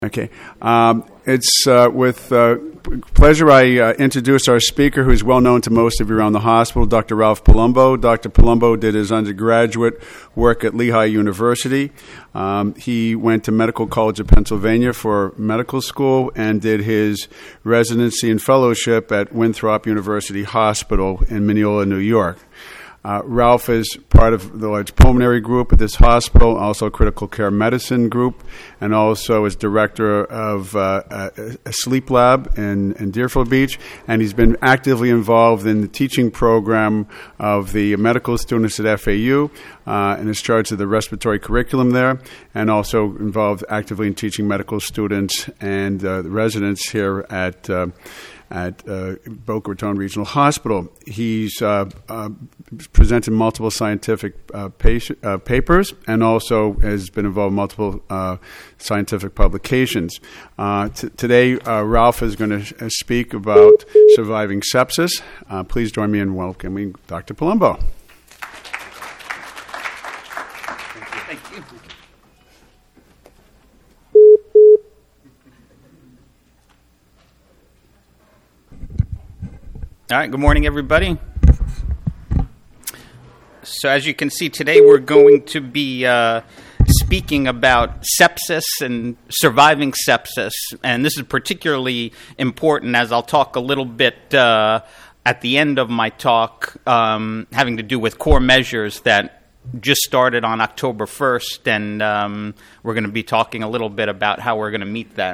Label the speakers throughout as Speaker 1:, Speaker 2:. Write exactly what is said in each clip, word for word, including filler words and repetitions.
Speaker 1: Okay. Um, it's uh, with uh, pleasure I uh, introduce our speaker, who's well known to most of you around the hospital, Doctor Ralph Palumbo. Doctor Palumbo did his undergraduate work at Lehigh University. Um, he went to Medical College of Pennsylvania for medical school and did his residency and fellowship at Winthrop University Hospital in Mineola, New York. Uh, Ralph is part of the large pulmonary group at this hospital, also a critical care medicine group, and also is director of uh, a, a sleep lab in, in Deerfield Beach. And he's been actively involved in the teaching program of the medical students at F A U uh, and is charged of the respiratory curriculum there, and also involved actively in teaching medical students and uh, the residents here at uh, at uh, Boca Raton Regional Hospital. He's uh, uh, presented multiple scientific uh, patient, uh, papers and also has been involved in multiple uh, scientific publications. Uh, t- today, uh, Ralph is going to sh- speak about surviving sepsis. Uh, please join me in welcoming Doctor Palumbo.
Speaker 2: Thank you. All right, good morning, everybody. So as you can see, today we're going to be uh, speaking about sepsis and surviving sepsis. And this is particularly important, as I'll talk a little bit uh, at the end of my talk, um, having to do with core measures that just started on October first. And um, we're going to be talking a little bit about how we're going to meet that.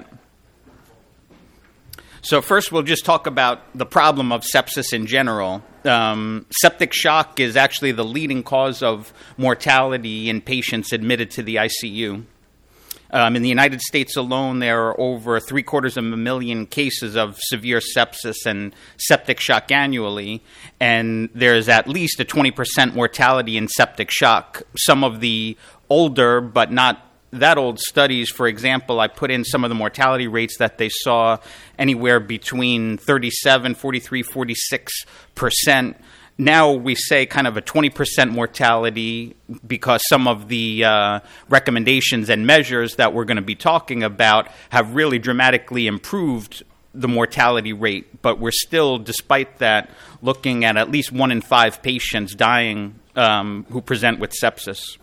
Speaker 2: So first, we'll just talk about the problem of sepsis in general. Um, septic shock is actually the leading cause of mortality in patients admitted to the I C U. Um, in the United States alone, there are over three quarters of a million cases of severe sepsis and septic shock annually, and there's at least a twenty percent mortality in septic shock. Some of the older but not that old studies, for example, I put in some of the mortality rates that they saw anywhere between thirty-seven, forty-three, forty-six percent. Now we say kind of a twenty percent mortality because some of the uh, recommendations and measures that we're going to be talking about have really dramatically improved the mortality rate. But we're still, despite that, looking at at least one in five patients dying um, who present with sepsis.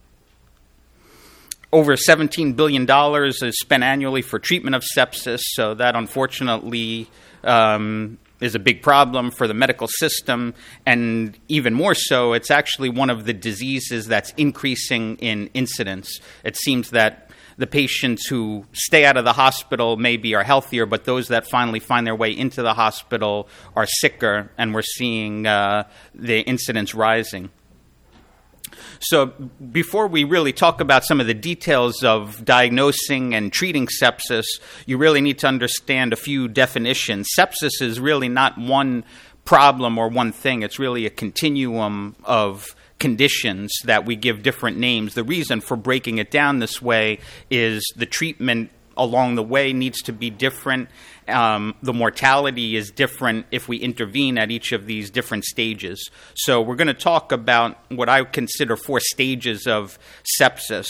Speaker 2: Over seventeen billion dollars is spent annually for treatment of sepsis, so that unfortunately um, is a big problem for the medical system. And even more so, it's actually one of the diseases that's increasing in incidence. It seems that the patients who stay out of the hospital maybe are healthier, but those that finally find their way into the hospital are sicker, and we're seeing uh, the incidence rising. So before we really talk about some of the details of diagnosing and treating sepsis, you really need to understand a few definitions. Sepsis is really not one problem or one thing. It's really a continuum of conditions that we give different names. The reason for breaking it down this way is the treatment along the way needs to be different. Um, the mortality is different if we intervene at each of these different stages. So we're going to talk about what I consider four stages of sepsis.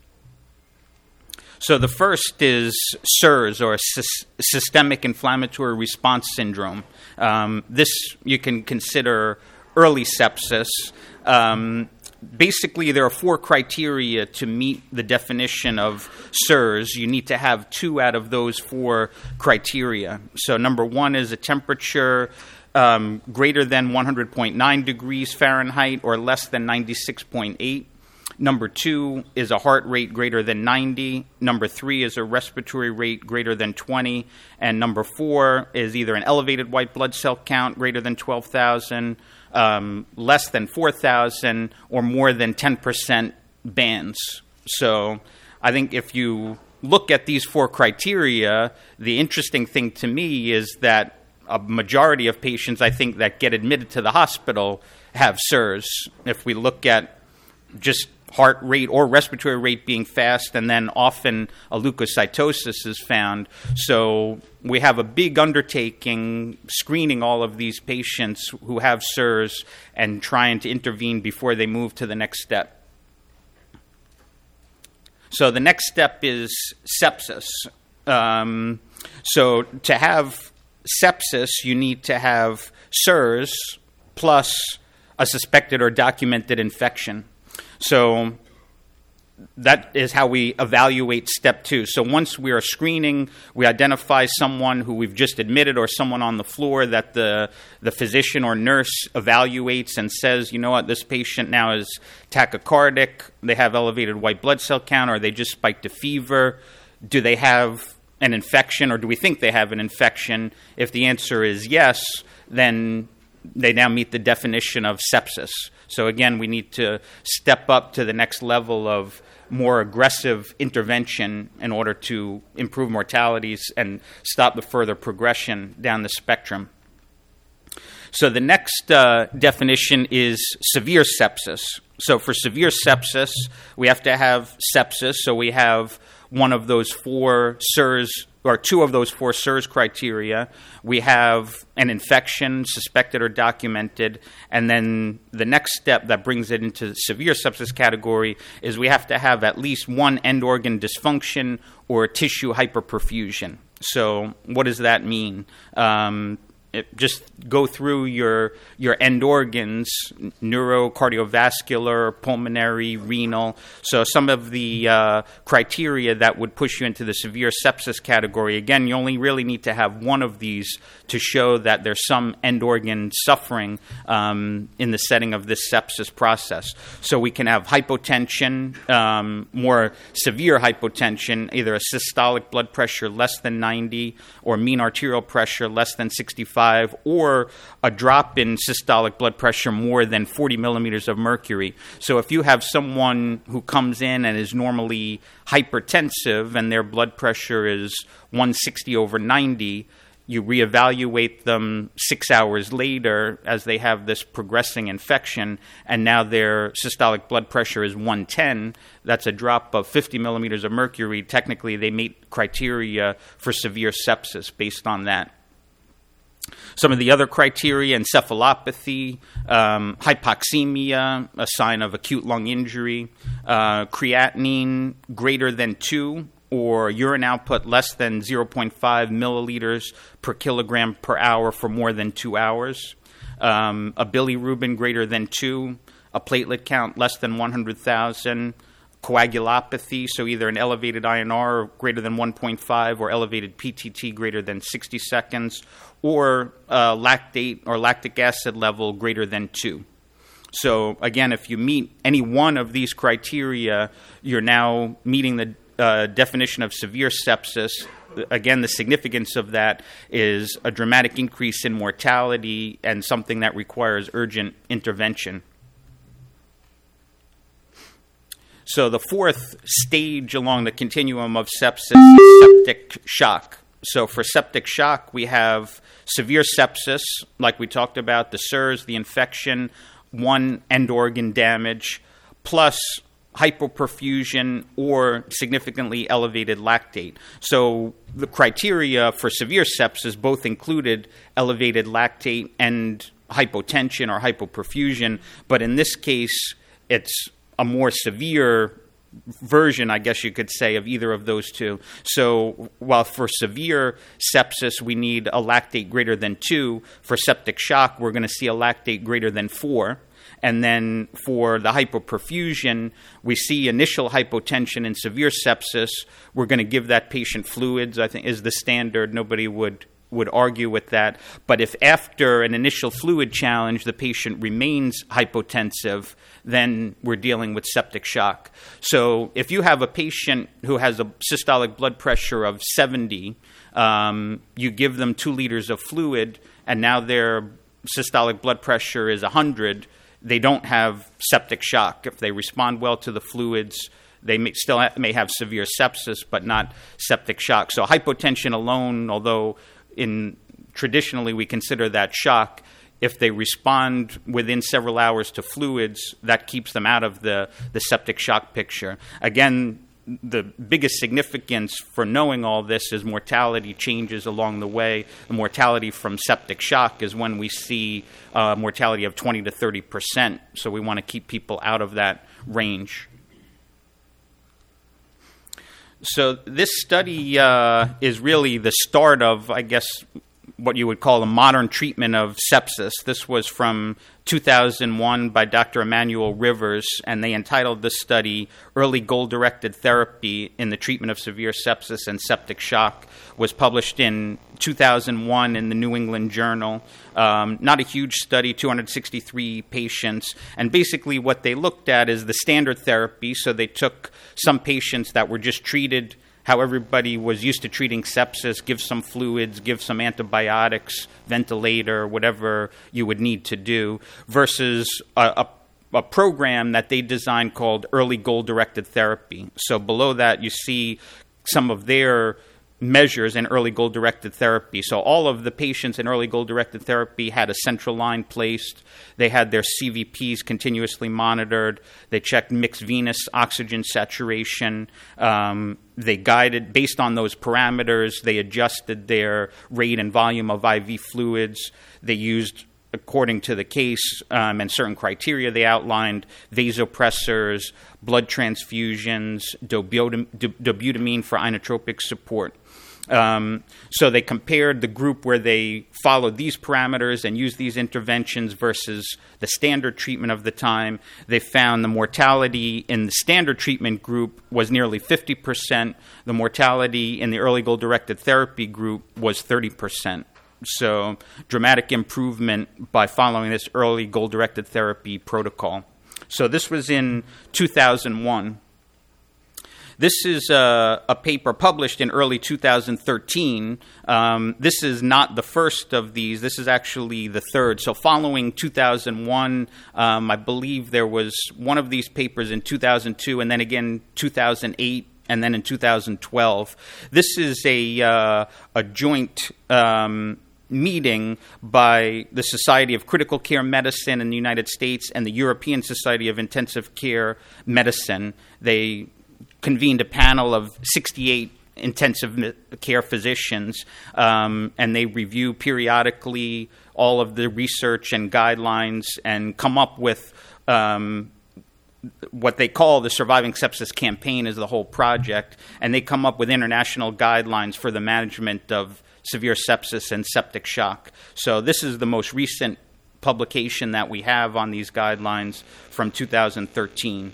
Speaker 2: So the first is S I R S, or sy- Systemic Inflammatory Response Syndrome. Um, this you can consider early sepsis. Um, Basically, there are four criteria to meet the definition of S I R S. You need to have two out of those four criteria. So number one is a temperature um, greater than one hundred point nine degrees Fahrenheit or less than ninety-six point eight. Number two is a heart rate greater than ninety. Number three is a respiratory rate greater than twenty. And number four is either an elevated white blood cell count greater than twelve thousand, Um, less than four thousand, or more than ten percent bands. So I think if you look at these four criteria, the interesting thing to me is that a majority of patients, I think, that get admitted to the hospital have S I R S. If we look at just heart rate or respiratory rate being fast, and then often a leukocytosis is found. So we have a big undertaking screening all of these patients who have S I R S and trying to intervene before they move to the next step. So the next step is sepsis. Um, so to have sepsis, you need to have SIRS plus a suspected or documented infection. So that is how we evaluate step two. So once we are screening, we identify someone who we've just admitted or someone on the floor that the, the physician or nurse evaluates and says, you know what, this patient now is tachycardic, they have elevated white blood cell count, or they just spiked a fever. Do they have an infection, or do we think they have an infection? If the answer is yes, then they now meet the definition of sepsis. So again, we need to step up to the next level of more aggressive intervention in order to improve mortalities and stop the further progression down the spectrum. So the next uh, definition is severe sepsis. So for severe sepsis, we have to have sepsis. So we have one of those four SIRS, or two of those four SIRS criteria. We have an infection, suspected or documented, and then the next step that brings it into the severe sepsis category is we have to have at least one end organ dysfunction or tissue hyperperfusion. So what does that mean? Um, It, just go through your your end organs, neuro, cardiovascular, pulmonary, renal. So some of the uh, criteria that would push you into the severe sepsis category. Again, you only really need to have one of these to show that there's some end organ suffering um, in the setting of this sepsis process. So we can have hypotension, um, more severe hypotension, either a systolic blood pressure less than ninety or mean arterial pressure less than sixty-five, or a drop in systolic blood pressure more than forty millimeters of mercury. So if you have someone who comes in and is normally hypertensive and their blood pressure is one sixty over ninety, you reevaluate them six hours later as they have this progressing infection, and now their systolic blood pressure is one ten. That's a drop of fifty millimeters of mercury. Technically, they meet criteria for severe sepsis based on that. Some of the other criteria: encephalopathy, um, hypoxemia, a sign of acute lung injury, uh, creatinine greater than two, or urine output less than zero point five milliliters per kilogram per hour for more than two hours, um, a bilirubin greater than two, a platelet count less than one hundred thousand, coagulopathy, so either an elevated I N R greater than one point five or elevated P T T greater than sixty seconds, or uh, lactate or lactic acid level greater than two. So again, if you meet any one of these criteria, you're now meeting the uh, definition of severe sepsis. Again, the significance of that is a dramatic increase in mortality and something that requires urgent intervention. So the fourth stage along the continuum of sepsis is septic shock. So for septic shock, we have severe sepsis, like we talked about, the SIRS, the infection, one end organ damage, plus hypoperfusion or significantly elevated lactate. So the criteria for severe sepsis both included elevated lactate and hypotension or hypoperfusion, but in this case, it's a more severe version, I guess you could say, of either of those two. So while for severe sepsis, we need a lactate greater than two, for septic shock, we're going to see a lactate greater than four. And then for the hypoperfusion, we see initial hypotension in severe sepsis. We're going to give that patient fluids, I think is the standard. Nobody would would argue with that. But if after an initial fluid challenge the patient remains hypotensive, then we're dealing with septic shock. So if you have a patient who has a systolic blood pressure of seventy, um, you give them two liters of fluid, and now their systolic blood pressure is one hundred, they don't have septic shock. If they respond well to the fluids, they may still have, may have severe sepsis, but not septic shock. So hypotension alone, although in traditionally we consider that shock, if they respond within several hours to fluids, that keeps them out of the, the septic shock picture. Again, the biggest significance for knowing all this is mortality changes along the way. The mortality from septic shock is when we see uh, mortality of twenty to thirty percent. So we want to keep people out of that range. So this study uh, is really the start of, I guess, what you would call a modern treatment of sepsis. This was from two thousand one by Doctor Emmanuel Rivers, and they entitled this study Early Goal-Directed Therapy in the Treatment of Severe Sepsis and Septic Shock. Was published in two thousand one in the New England Journal. Um, not a huge study, two hundred sixty-three patients. And basically what they looked at is the standard therapy. So they took some patients that were just treated how everybody was used to treating sepsis, give some fluids, give some antibiotics, ventilator, whatever you would need to do, versus a, a, a program that they designed called Early Goal-Directed Therapy. So below that, you see some of their measures in early goal-directed therapy. So all of the patients in early goal-directed therapy had a central line placed. They had their C V Ps continuously monitored. They checked mixed venous oxygen saturation. Um, they guided, based on those parameters, they adjusted their rate and volume of I V fluids. They used, according to the case um, and certain criteria they outlined, vasopressors, blood transfusions, dobutam- dobutamine for inotropic support. Um, so they compared the group where they followed these parameters and used these interventions versus the standard treatment of the time. They found the mortality in the standard treatment group was nearly fifty percent. The mortality in the early goal-directed therapy group was thirty percent. So dramatic improvement by following this early goal-directed therapy protocol. So this was in two thousand one. This is a, a paper published in early two thousand thirteen. Um, this is not the first of these. This is actually the third. So following two thousand one, um, I believe there was one of these papers in two thousand two, and then again two thousand eight, and then in two thousand twelve. This is a, uh, a joint Um, meeting by the Society of Critical Care Medicine in the United States and the European Society of Intensive Care Medicine. They convened a panel of sixty-eight intensive care physicians, um, and they review periodically all of the research and guidelines and come up with um, what they call the Surviving Sepsis Campaign is the whole project, and they come up with international guidelines for the management of severe sepsis and septic shock. So this is the most recent publication that we have on these guidelines from two thousand thirteen.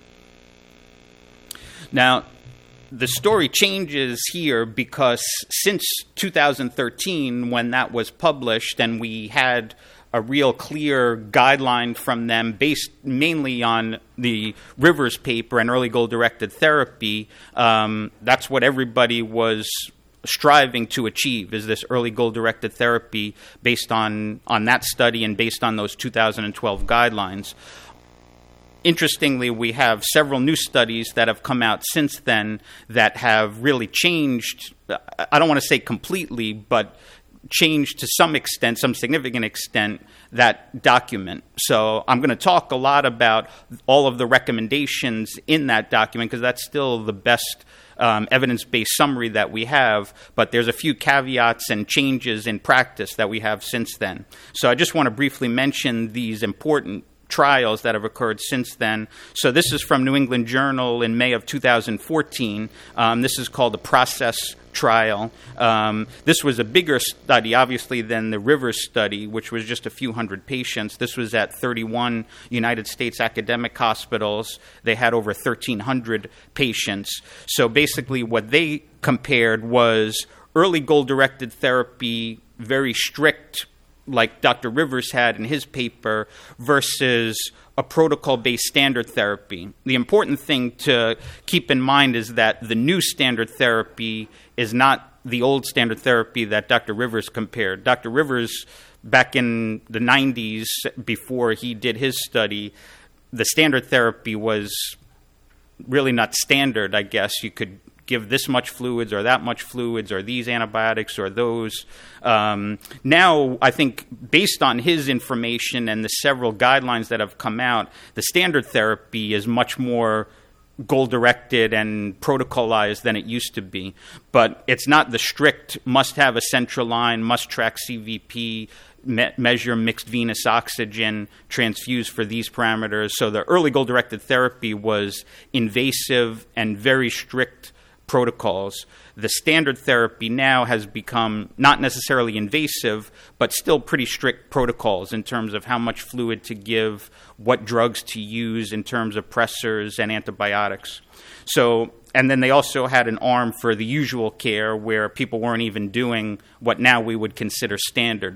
Speaker 2: Now, the story changes here because since two thousand thirteen, when that was published and we had a real clear guideline from them based mainly on the Rivers paper and early goal-directed therapy, um, that's what everybody was striving to achieve, is this early goal-directed therapy based on, on that study and based on those two thousand twelve guidelines. Interestingly, we have several new studies that have come out since then that have really changed, I don't want to say completely, but changed to some extent, some significant extent, that document. So I'm going to talk a lot about all of the recommendations in that document because that's still the best um, evidence-based summary that we have, but there's a few caveats and changes in practice that we have since then. So I just want to briefly mention these important trials that have occurred since then. So this is from New England Journal in May of two thousand fourteen. Um, this is called the PROCESS trial. Um, this was a bigger study, obviously, than the Rivers study, which was just a few hundred patients. This was at thirty-one United States academic hospitals. They had over thirteen hundred patients. So basically what they compared was early goal-directed therapy, very strict, like Doctor Rivers had in his paper, versus a protocol-based standard therapy. The important thing to keep in mind is that the new standard therapy is not the old standard therapy that Doctor Rivers compared. Doctor Rivers, back in the nineties, before he did his study, the standard therapy was really not standard, I guess. You could give this much fluids or that much fluids or these antibiotics or those. Um, now, I think based on his information and the several guidelines that have come out, the standard therapy is much more goal-directed and protocolized than it used to be. But it's not the strict must have a central line, must track C V P, me- measure mixed venous oxygen, transfuse for these parameters. So the early goal-directed therapy was invasive and very strict protocols. The standard therapy now has become not necessarily invasive, but still pretty strict protocols in terms of how much fluid to give, what drugs to use in terms of pressors and antibiotics. So, and then they also had an arm for the usual care where people weren't even doing what now we would consider standard.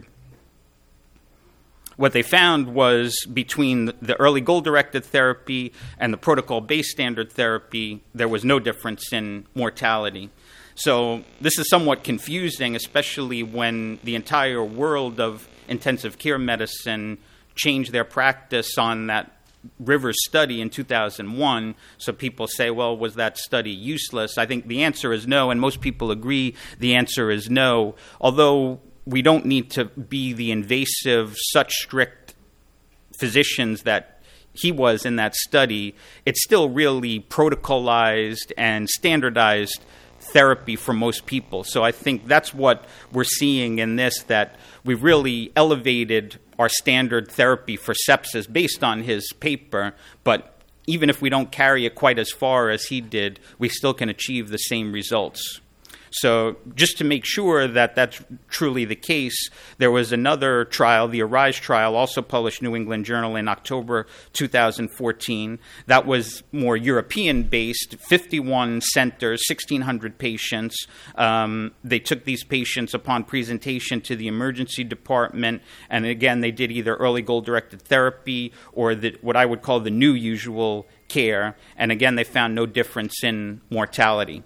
Speaker 2: What they found was between the early goal-directed therapy and the protocol-based standard therapy, there was no difference in mortality. So this is somewhat confusing, especially when the entire world of intensive care medicine changed their practice on that Rivers study in two thousand one. So people say, well, was that study useless? I think the answer is no, and most people agree the answer is no, although we don't need to be the invasive, such strict physicians that he was in that study. It's still really protocolized and standardized therapy for most people. So I think that's what we're seeing in this, that we've really elevated our standard therapy for sepsis based on his paper, but even if we don't carry it quite as far as he did, we still can achieve the same results. So just to make sure that that's truly the case, there was another trial, the ARISE trial, also published New England Journal in October two thousand fourteen. That was more European-based, fifty-one centers, sixteen hundred patients. Um, they took these patients upon presentation to the emergency department, and again, they did either early goal-directed therapy or the, what I would call the new usual care, and again, they found no difference in mortality.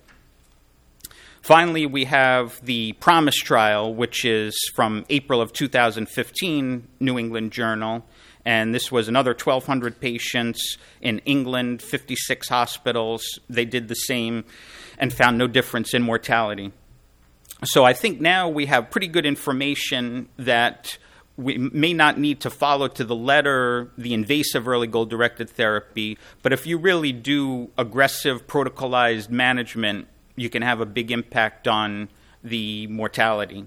Speaker 2: Finally, we have the PROMISE trial, which is from April of two thousand fifteen, New England Journal. And this was another twelve hundred patients in England, fifty-six hospitals. They did the same and found no difference in mortality. So I think now we have pretty good information that we may not need to follow to the letter the invasive early goal-directed therapy, but if you really do aggressive protocolized management, you can have a big impact on the mortality.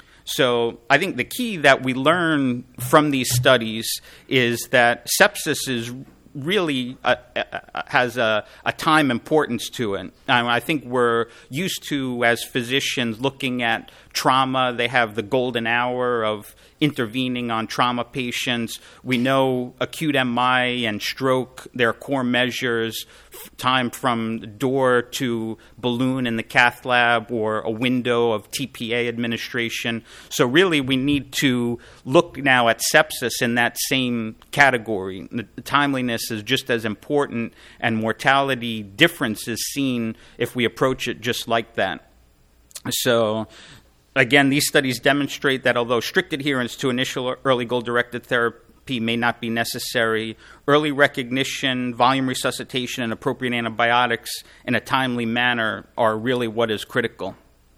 Speaker 2: So I think the key that we learn from these studies is that sepsis is really a, a, has a, a time importance to it. Um, I think we're used to, as physicians, looking at trauma. They have the golden hour of intervening on trauma patients. We know acute M I and stroke, their core measures, time from door to balloon in the cath lab or a window of T P A administration. So really we need to look now at sepsis in that same category. The timeliness is just as important, and mortality difference is seen if we approach it just like that. So again, these studies demonstrate that although strict adherence to initial early goal-directed therapy may not be necessary, early recognition, volume resuscitation, and appropriate antibiotics in a timely manner are really what is critical.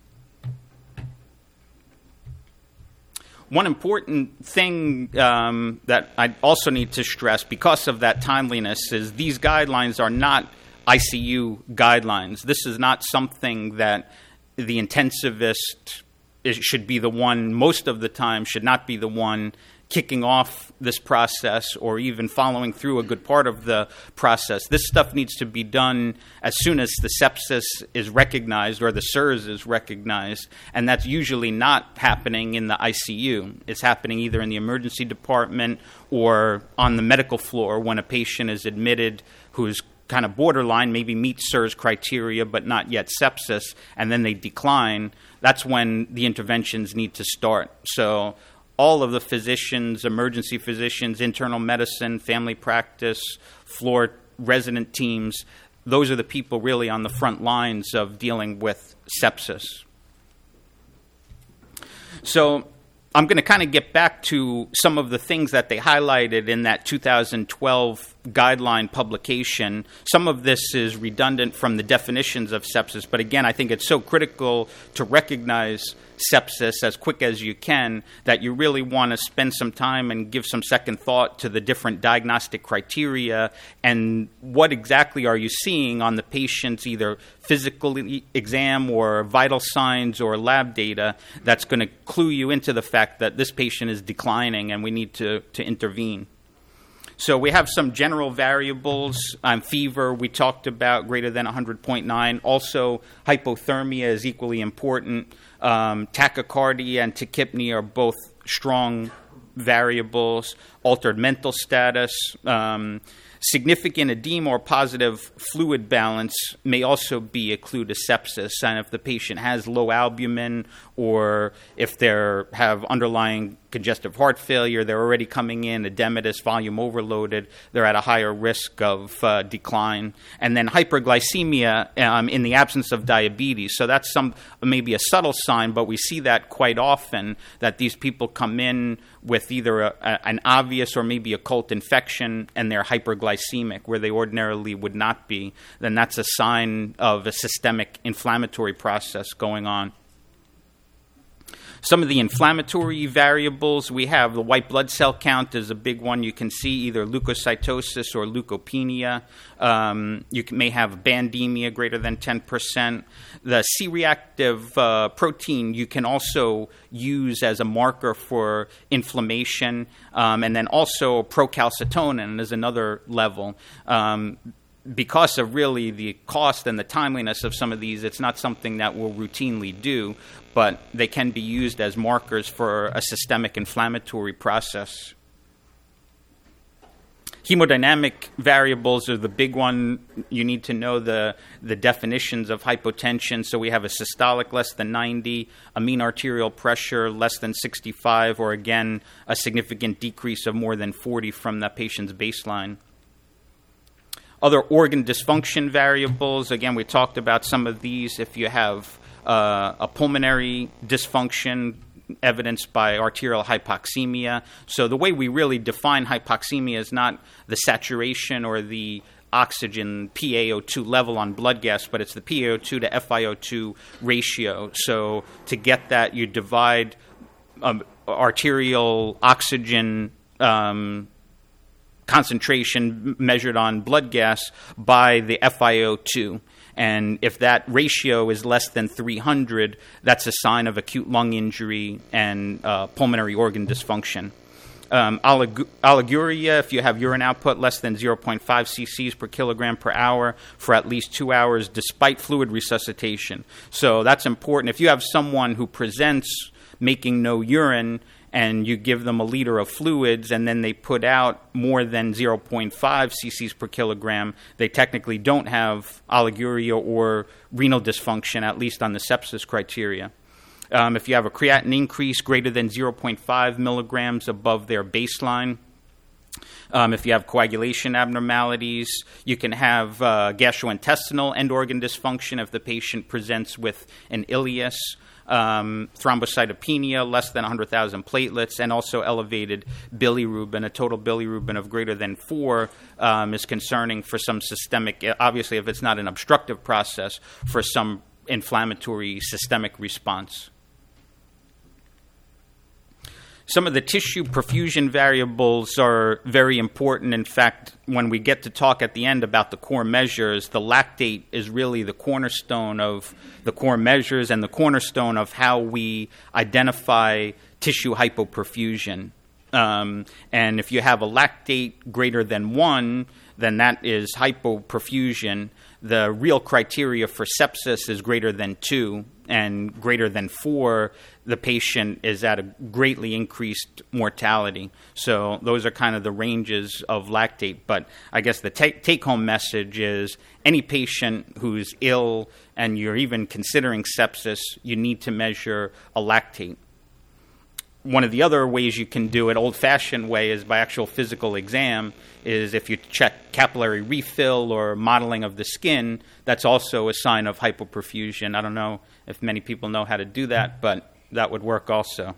Speaker 2: One important thing um, that I also need to stress because of that timeliness is these guidelines are not I C U guidelines. This is not something that the intensivist it should be the one, most of the time, should not be the one kicking off this process or even following through a good part of the process. This stuff needs to be done as soon as the sepsis is recognized or the S I R S is recognized, and that's usually not happening in the I C U. It's happening either in the emergency department or on the medical floor when a patient is admitted who's kind of borderline, maybe meets S I R S criteria but not yet sepsis, and then they decline. That's when the interventions need to start. So all of the physicians, emergency physicians, internal medicine, family practice, floor resident teams, those are the people really on the front lines of dealing with sepsis. So I'm going to kind of get back to some of the things that they highlighted in that two thousand twelve guideline publication. Some of this is redundant from the definitions of sepsis, but again, I think it's so critical to recognize sepsis as quick as you can that you really want to spend some time and give some second thought to the different diagnostic criteria and what exactly are you seeing on the patient's either physical exam or vital signs or lab data that's going to clue you into the fact that this patient is declining and we need to, to intervene. So we have some general variables. Um, fever, we talked about, greater than one hundred point nine. Also, hypothermia is equally important. Um, tachycardia and tachypnea are both strong variables. Altered mental status. Um, significant edema or positive fluid balance may also be a clue to sepsis. And if the patient has low albumin, or if they have underlying congestive heart failure, they're already coming in edematous, volume overloaded, they're at a higher risk of uh, decline. And then hyperglycemia um, in the absence of diabetes. So that's some maybe a subtle sign, but we see that quite often, that these people come in with either a, a, an obvious or maybe occult infection and they're hyperglycemic where they ordinarily would not be. Then that's a sign of a systemic inflammatory process going on. Some of the inflammatory variables we have, the white blood cell count is a big one. You can see either leukocytosis or leukopenia. Um, you can, may have bandemia greater than ten percent. The C-reactive uh, protein you can also use as a marker for inflammation. Um, and then also procalcitonin is another level. Um, Because of really the cost and the timeliness of some of these, it's not something that we'll routinely do, but they can be used as markers for a systemic inflammatory process. Hemodynamic variables are the big one. You need to know the, the definitions of hypotension. So we have a systolic less than ninety, a mean arterial pressure less than sixty-five, or again, a significant decrease of more than forty from the patient's baseline. Other organ dysfunction variables, again, we talked about some of these. If you have uh, a pulmonary dysfunction evidenced by arterial hypoxemia. So the way we really define hypoxemia is not the saturation or the oxygen P a O two level on blood gas, but it's the P a O two to F i O two ratio. So to get that, you divide um, arterial oxygen um concentration measured on blood gas by the F i O two. And if that ratio is less than three hundred, that's a sign of acute lung injury and uh, pulmonary organ dysfunction. Um, olig- oliguria, if you have urine output less than zero point five cc's per kilogram per hour for at least two hours despite fluid resuscitation. So that's important. If you have someone who presents making no urine and you give them a liter of fluids and then they put out more than zero point five cc's per kilogram, they technically don't have oliguria or renal dysfunction, at least on the sepsis criteria. Um, if you have a creatinine increase greater than zero point five milligrams above their baseline, um, if you have coagulation abnormalities, you can have uh, gastrointestinal end organ dysfunction if the patient presents with an ileus. Um, thrombocytopenia, less than one hundred thousand platelets, and also elevated bilirubin. A total bilirubin of greater than four um, is concerning for some systemic, obviously if it's not an obstructive process, for some inflammatory systemic response. Some of the tissue perfusion variables are very important. In fact, when we get to talk at the end about the core measures, the lactate is really the cornerstone of the core measures and the cornerstone of how we identify tissue hypoperfusion. Um, and if you have a lactate greater than one, then that is hypoperfusion. The real criteria for sepsis is greater than two, and greater than four, the patient is at a greatly increased mortality. So those are kind of the ranges of lactate. But I guess the take- take-home message is any patient who's ill and you're even considering sepsis, you need to measure a lactate. One of the other ways you can do it, old-fashioned way, is by actual physical exam, is if you check capillary refill or modeling of the skin, that's also a sign of hypoperfusion. I don't know if many people know how to do that, but that would work also.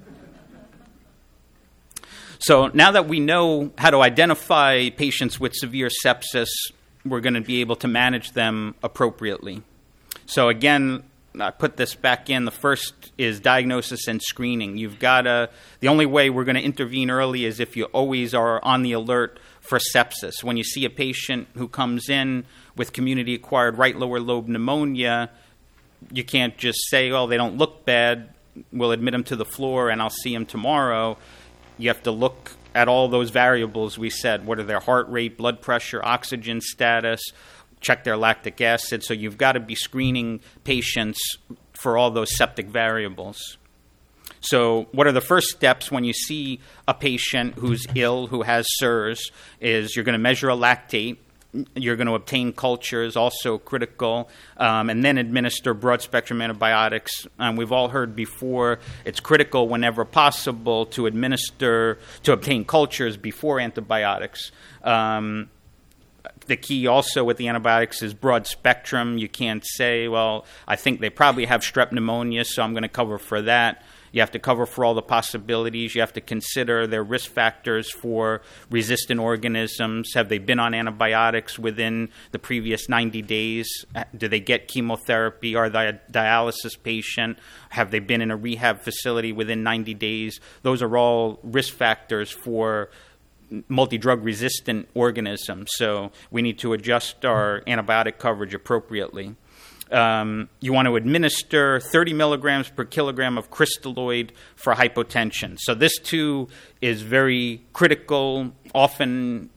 Speaker 2: So now that we know how to identify patients with severe sepsis, we're going to be able to manage them appropriately. So again, I put this back in. The first is diagnosis and screening. You've got to, the only way we're going to intervene early is if you always are on the alert for sepsis. When you see a patient who comes in with community-acquired right lower lobe pneumonia, you can't just say, oh, they don't look bad, we'll admit them to the floor and I'll see them tomorrow. You have to look at all those variables we said. What are their heart rate, blood pressure, oxygen status, check their lactic acid. So you've got to be screening patients for all those septic variables. So what are the first steps when you see a patient who's ill, who has S I R S, is you're going to measure a lactate. You're going to obtain cultures, also critical, um, and then administer broad-spectrum antibiotics. Um, we've all heard before it's critical whenever possible to administer, to obtain cultures before antibiotics. Um, the key also with the antibiotics is broad spectrum. You can't say, well, I think they probably have strep pneumonia, so I'm going to cover for that. You have to cover for all the possibilities. You have to consider their risk factors for resistant organisms. Have they been on antibiotics within the previous ninety days? Do they get chemotherapy? Are they a dialysis patient? Have they been in a rehab facility within ninety days? Those are all risk factors for multi-drug resistant organisms. So we need to adjust our antibiotic coverage appropriately. Um, you want to administer thirty milligrams per kilogram of crystalloid for hypotension. So this, too, is very critical, often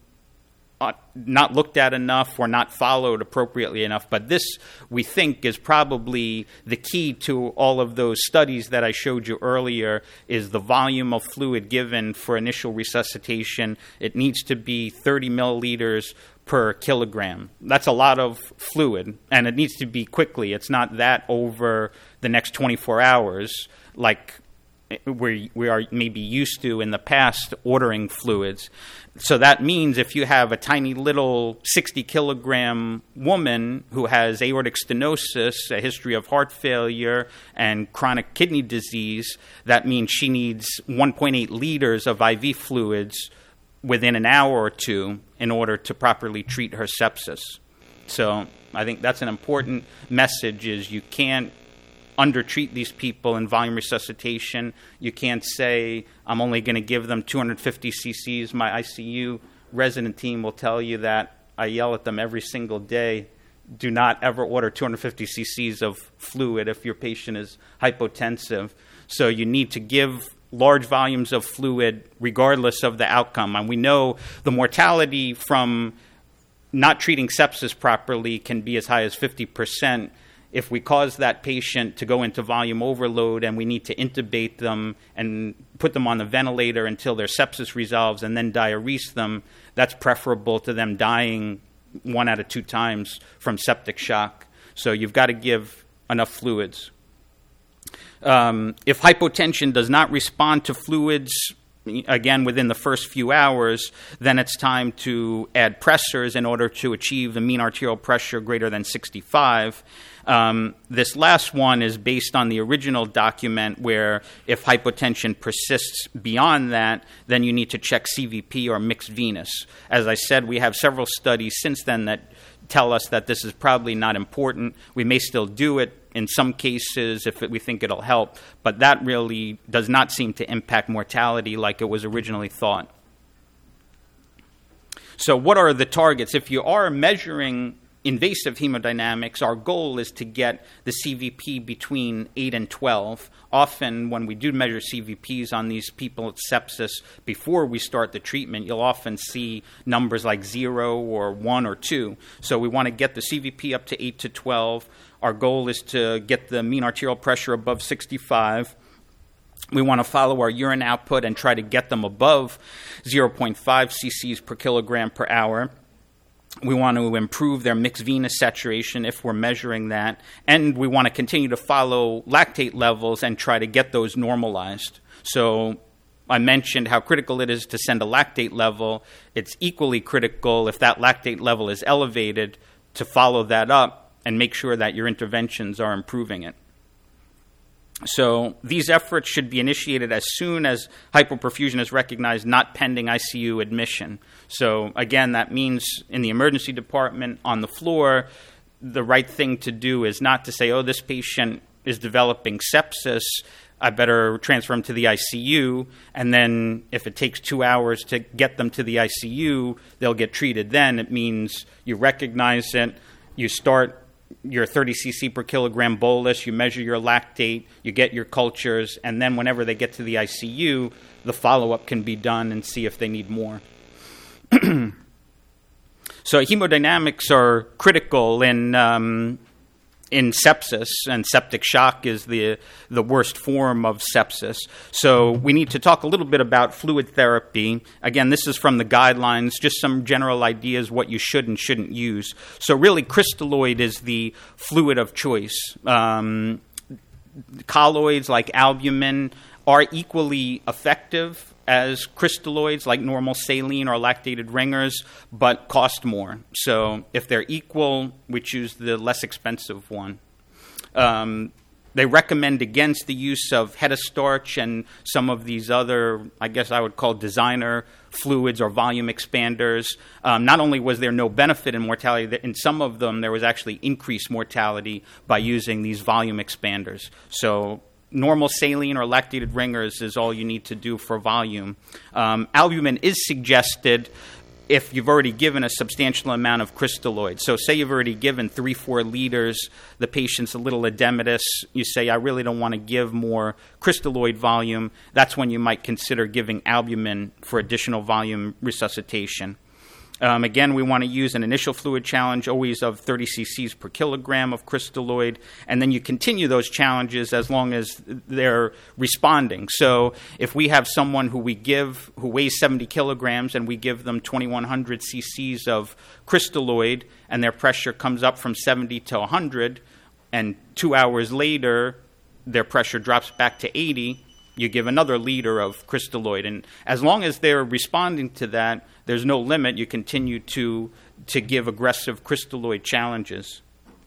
Speaker 2: not looked at enough or not followed appropriately enough. But this, we think, is probably the key to all of those studies that I showed you earlier, is the volume of fluid given for initial resuscitation. It needs to be thirty milliliters per kilogram. That's a lot of fluid, and it needs to be quickly. It's not that over the next twenty-four hours like we we are maybe used to in the past ordering fluids. So that means if you have a tiny little sixty kilogram woman who has aortic stenosis, a history of heart failure, and chronic kidney disease, that means she needs one point eight liters of I V fluids within an hour or two in order to properly treat her sepsis. So I think that's an important message, is you can't undertreat these people in volume resuscitation. You can't say, I'm only going to give them two hundred fifty cc's. My I C U resident team will tell you that. I yell at them every single day. Do not ever order two hundred fifty cc's of fluid if your patient is hypotensive. So you need to give large volumes of fluid regardless of the outcome. And we know the mortality from not treating sepsis properly can be as high as fifty percent. If we cause that patient to go into volume overload and we need to intubate them and put them on the ventilator until their sepsis resolves and then diurese them, that's preferable to them dying one out of two times from septic shock. So you've got to give enough fluids. Um, if hypotension does not respond to fluids, again, within the first few hours, then it's time to add pressors in order to achieve the mean arterial pressure greater than sixty-five. Um, this last one is based on the original document, where if hypotension persists beyond that, then you need to check C V P or mixed venous. As I said, we have several studies since then that tell us that this is probably not important. We may still do it in some cases if it, we think it'll help, but that really does not seem to impact mortality like it was originally thought. So what are the targets? If you are measuring invasive hemodynamics, our goal is to get the C V P between eight and twelve. Often when we do measure C V Ps on these people with sepsis before we start the treatment, you'll often see numbers like zero or one or two. So we want to get the C V P up to eight to twelve. Our goal is to get the mean arterial pressure above sixty-five. We want to follow our urine output and try to get them above zero point five cc's per kilogram per hour. We want to improve their mixed venous saturation if we're measuring that. And we want to continue to follow lactate levels and try to get those normalized. So I mentioned how critical it is to send a lactate level. It's equally critical, if that lactate level is elevated, to follow that up and make sure that your interventions are improving it. So these efforts should be initiated as soon as hypoperfusion is recognized, not pending I C U admission. So again, that means in the emergency department on the floor, the right thing to do is not to say, oh, this patient is developing sepsis, I better transfer them to the I C U, and then if it takes two hours to get them to the I C U, they'll get treated then. It means you recognize it, you start your thirty c c per kilogram bolus, you measure your lactate, you get your cultures, and then whenever they get to the I C U, the follow-up can be done and see if they need more. So hemodynamics are critical in um, in sepsis, and septic shock is the the worst form of sepsis. So we need to talk a little bit about fluid therapy. Again, this is from the guidelines, just some general ideas what you should and shouldn't use. So really, crystalloid is the fluid of choice. Um, colloids like albumin are equally effective as crystalloids like normal saline or lactated ringers, but cost more. So if they're equal, we choose the less expensive one. Um, they recommend against the use of hetastarch and some of these other, I guess I would call designer fluids or volume expanders. Um, not only was there no benefit in mortality, in some of them there was actually increased mortality by using these volume expanders. So normal saline or lactated ringers is all you need to do for volume. Um, albumin is suggested if you've already given a substantial amount of crystalloid. So say you've already given three, four liters, the patient's a little edematous, you say, I really don't want to give more crystalloid volume, that's when you might consider giving albumin for additional volume resuscitation. Um, again, we want to use an initial fluid challenge, always of thirty c c per kilogram of crystalloid, and then you continue those challenges as long as they're responding. So if we have someone who we give, who weighs seventy kilograms, and we give them twenty-one hundred cc's of crystalloid, and their pressure comes up from seventy to one hundred, and two hours later their pressure drops back to eighty, you give another liter of crystalloid. And as long as they're responding to that, there's no limit. You continue to to give aggressive crystalloid challenges.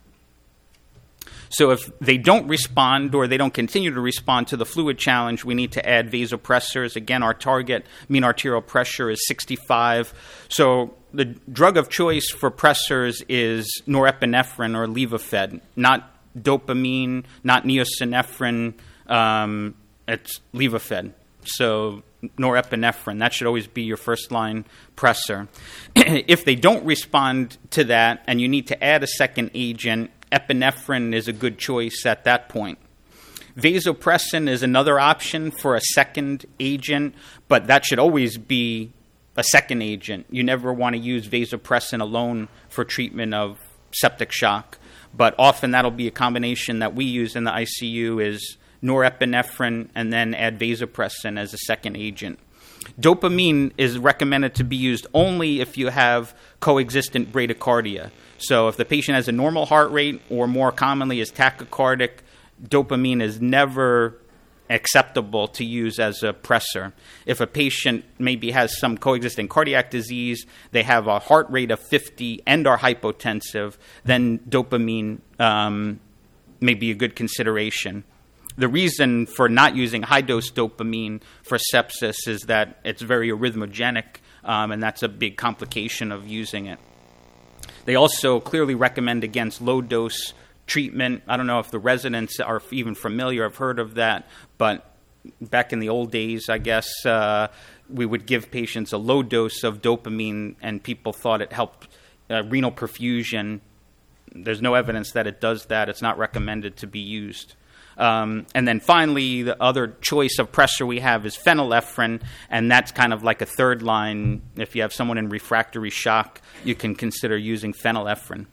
Speaker 2: So if they don't respond or they don't continue to respond to the fluid challenge, we need to add vasopressors. Again, our target mean arterial pressure is sixty-five. So the drug of choice for pressors is norepinephrine or Levophed, not dopamine, not neosynephrine. Um, it's Levophed. So norepinephrine, that should always be your first-line pressor. If they don't respond to that and you need to add a second agent, epinephrine is a good choice at that point. Vasopressin is another option for a second agent, but that should always be a second agent. You never want to use vasopressin alone for treatment of septic shock, but often that'll be a combination that we use in the I C U is norepinephrine, and then add vasopressin as a second agent. Dopamine is recommended to be used only if you have coexistent bradycardia. So if the patient has a normal heart rate or more commonly is tachycardic, dopamine is never acceptable to use as a pressor. If a patient maybe has some coexisting cardiac disease, they have a heart rate of fifty and are hypotensive, then dopamine um, may be a good consideration. The reason for not using high-dose dopamine for sepsis is that it's very arrhythmogenic, um, and that's a big complication of using it. They also clearly recommend against low-dose treatment. I don't know if the residents are even familiar, have heard of that, but back in the old days, I guess, uh, we would give patients a low dose of dopamine, and people thought it helped uh, renal perfusion. There's no evidence that it does that. It's not recommended to be used. Um, and then finally, the other choice of pressor we have is phenylephrine, and that's kind of like a third line. If you have someone in refractory shock, you can consider using phenylephrine.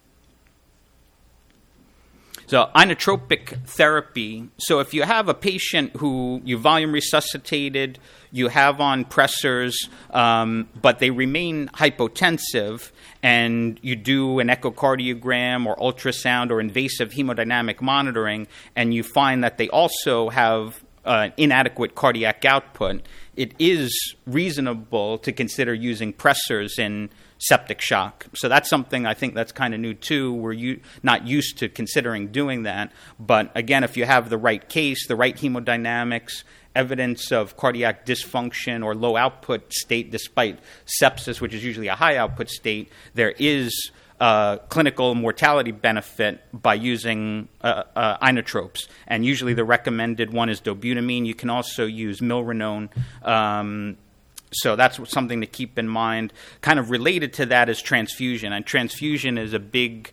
Speaker 2: So inotropic therapy. So if you have a patient who you volume resuscitated, you have on pressors, um, but they remain hypotensive, and you do an echocardiogram or ultrasound or invasive hemodynamic monitoring, and you find that they also have uh, inadequate cardiac output, it is reasonable to consider using pressors in septic shock. So that's something I think that's kind of new too. We're u- not used to considering doing that. But again, if you have the right case, the right hemodynamics, evidence of cardiac dysfunction or low output state despite sepsis, which is usually a high output state, there is uh, clinical mortality benefit by using uh, uh, inotropes. And usually the recommended one is dobutamine. You can also use milrinone. Um, So that's something to keep in mind. Kind of related to that is transfusion. And transfusion is a big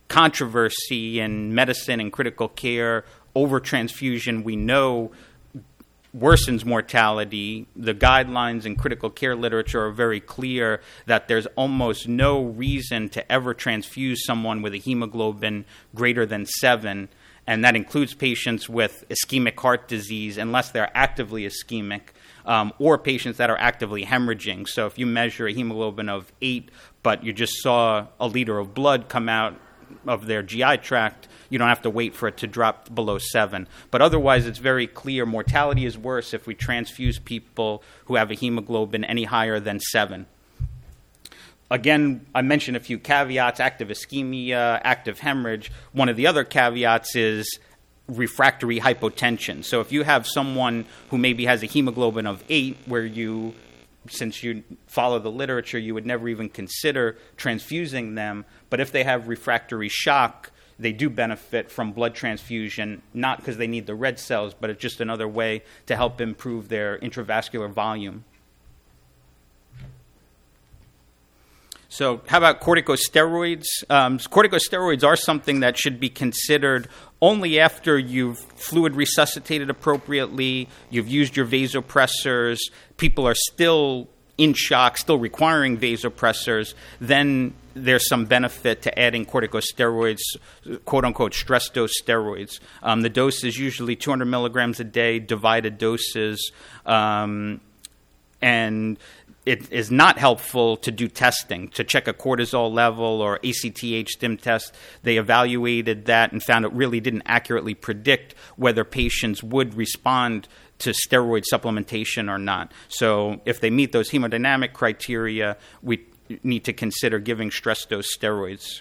Speaker 2: controversy in medicine and critical care. Overtransfusion, we know, worsens mortality. The guidelines in critical care literature are very clear that there's almost no reason to ever transfuse someone with a hemoglobin greater than seven, and that includes patients with ischemic heart disease unless they're actively ischemic, um, or patients that are actively hemorrhaging. So if you measure a hemoglobin of eight, but you just saw a liter of blood come out of their G I tract, you don't have to wait for it to drop below seven. But otherwise, it's very clear mortality is worse if we transfuse people who have a hemoglobin any higher than seven. Again, I mentioned a few caveats: active ischemia, active hemorrhage. One of the other caveats is refractory hypotension. So if you have someone who maybe has a hemoglobin of eight, where you, since you follow the literature, you would never even consider transfusing them, but if they have refractory shock, they do benefit from blood transfusion, not because they need the red cells, but it's just another way to help improve their intravascular volume. So how about corticosteroids? Um, corticosteroids are something that should be considered only after you've fluid resuscitated appropriately, you've used your vasopressors, people are still in shock, still requiring vasopressors, then there's some benefit to adding corticosteroids, quote-unquote stress dose steroids. Um, the dose is usually two hundred milligrams a day, divided doses, um, and it is not helpful to do testing, to check a cortisol level or A C T H stim test. They evaluated that and found it really didn't accurately predict whether patients would respond to steroid supplementation or not. So if they meet those hemodynamic criteria, we need to consider giving stress dose steroids.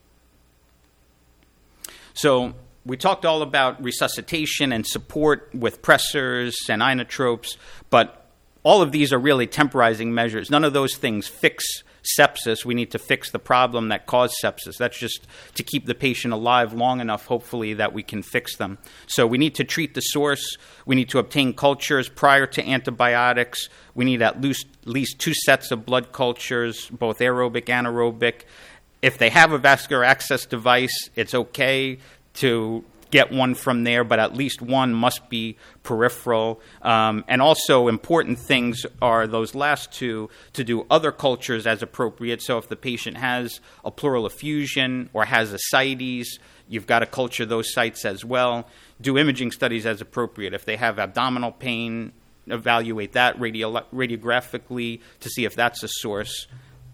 Speaker 2: So we talked all about resuscitation and support with pressors and inotropes, but all of these are really temporizing measures. None of those things fix sepsis. We need to fix the problem that caused sepsis. That's just to keep the patient alive long enough, hopefully, that we can fix them. So we need to treat the source. We need to obtain cultures prior to antibiotics. We need at least, at least two sets of blood cultures, both aerobic and anaerobic. If they have a vascular access device, it's okay to get one from there, but at least one must be peripheral. Um, and also important things are those last two, to do other cultures as appropriate. So if the patient has a pleural effusion or has ascites, you've got to culture those sites as well. Do imaging studies as appropriate. If they have abdominal pain, evaluate that radio- radiographically to see if that's a source.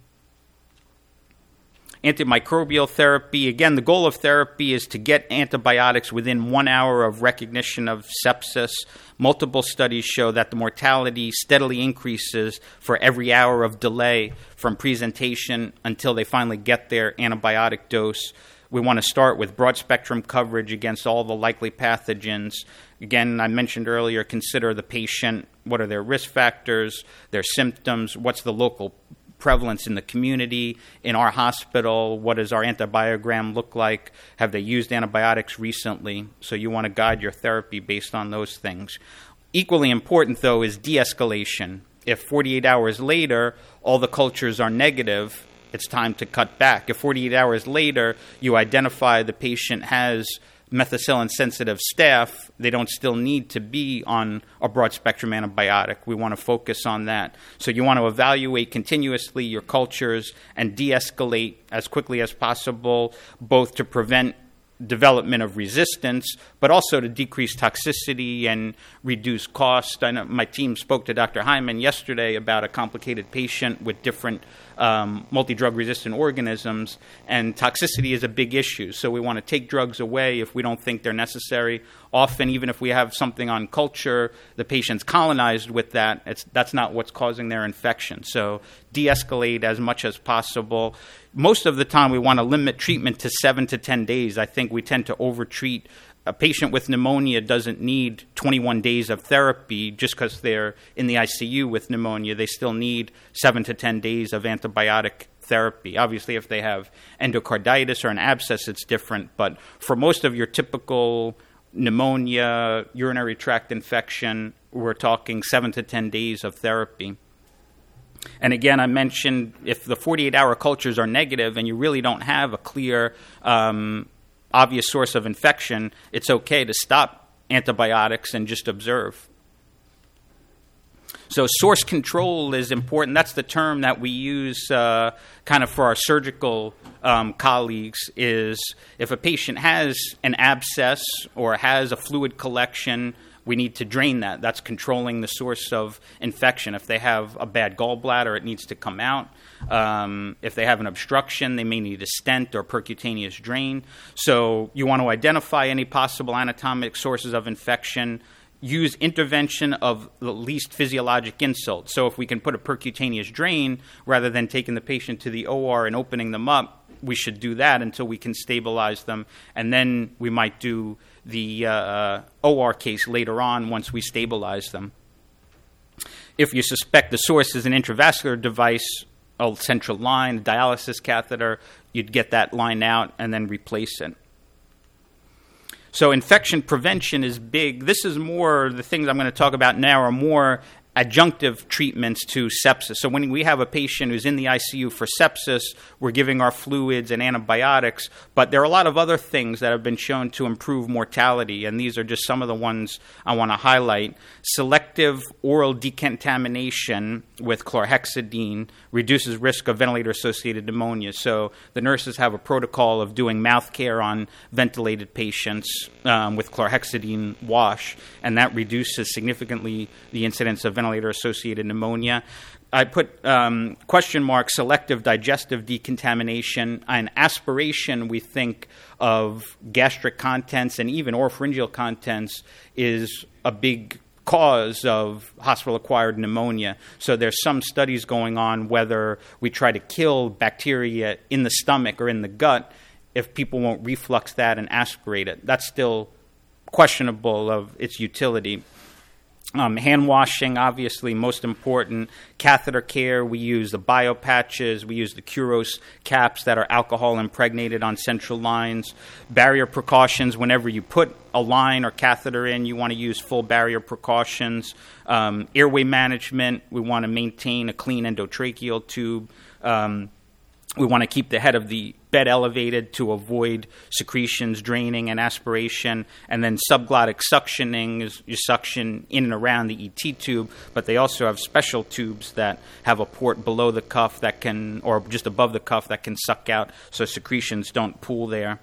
Speaker 2: Antimicrobial therapy. Again, the goal of therapy is to get antibiotics within one hour of recognition of sepsis. Multiple studies show that the mortality steadily increases for every hour of delay from presentation until they finally get their antibiotic dose. We want to start with broad-spectrum coverage against all the likely pathogens. Again, I mentioned earlier, consider the patient. What are their risk factors, their symptoms, what's the local prevalence in the community, in our hospital, what does our antibiogram look like, have they used antibiotics recently? So you want to guide your therapy based on those things. Equally important, though, is de-escalation. If forty-eight hours later all the cultures are negative, it's time to cut back. If forty-eight hours later you identify the patient has methicillin-sensitive staph, they don't still need to be on a broad-spectrum antibiotic. We want to focus on that. So you want to evaluate continuously your cultures and de-escalate as quickly as possible, both to prevent development of resistance, but also to decrease toxicity and reduce cost. I know my team spoke to Doctor Hyman yesterday about a complicated patient with different um, multi-drug resistant organisms, and toxicity is a big issue. So we want to take drugs away if we don't think they're necessary. Often, even if we have something on culture, the patient's colonized with that. It's, that's not what's causing their infection. So de-escalate as much as possible. Most of the time, we want to limit treatment to seven to ten days. I think we tend to overtreat. A patient with pneumonia doesn't need twenty-one days of therapy just because they're in the I C U with pneumonia. They still need seven to ten days of antibiotic therapy. Obviously, if they have endocarditis or an abscess, it's different. But for most of your typical pneumonia, urinary tract infection, we're talking seven to ten days of therapy. And again, I mentioned if the forty-eight hour cultures are negative and you really don't have a clear, um, obvious source of infection, it's okay to stop antibiotics and just observe. So source control is important. That's the term that we use uh, kind of for our surgical um, colleagues, is if a patient has an abscess or has a fluid collection, we need to drain that. That's controlling the source of infection. If they have a bad gallbladder, it needs to come out. Um, if they have an obstruction, they may need a stent or percutaneous drain. So you want to identify any possible anatomic sources of infection, use intervention of the least physiologic insult. So if we can put a percutaneous drain rather than taking the patient to the O R and opening them up, we should do that until we can stabilize them. And then we might do the uh, O R case later on once we stabilize them. If you suspect the source is an intravascular device, a central line, a dialysis catheter, you'd get that line out and then replace it. So infection prevention is big. This is more, the things I'm going to talk about now are more adjunctive treatments to sepsis. So when we have a patient who's in the I C U for sepsis, we're giving our fluids and antibiotics, but there are a lot of other things that have been shown to improve mortality, and these are just some of the ones I want to highlight. Selective oral decontamination with chlorhexidine reduces risk of ventilator-associated pneumonia. So the nurses have a protocol of doing mouth care on ventilated patients um, with chlorhexidine wash, and that reduces significantly the incidence of ventilator-associated pneumonia. I put um, question mark selective digestive decontamination. And aspiration, we think of gastric contents and even oropharyngeal contents, is a big cause of hospital-acquired pneumonia. So there's some studies going on whether we try to kill bacteria in the stomach or in the gut if people won't reflux that and aspirate it. That's still questionable of its utility. Um, hand washing, obviously, most important. Catheter care, we use the biopatches, we use the Curos caps that are alcohol impregnated on central lines. Barrier precautions, whenever you put a line or catheter in, you want to use full barrier precautions. Um, airway management, we want to maintain a clean endotracheal tube. Um, We want to keep the head of the bed elevated to avoid secretions, draining, and aspiration. And then subglottic suctioning is you suction in and around the E T tube, but they also have special tubes that have a port below the cuff that can, or just above the cuff, that can suck out so secretions don't pool there.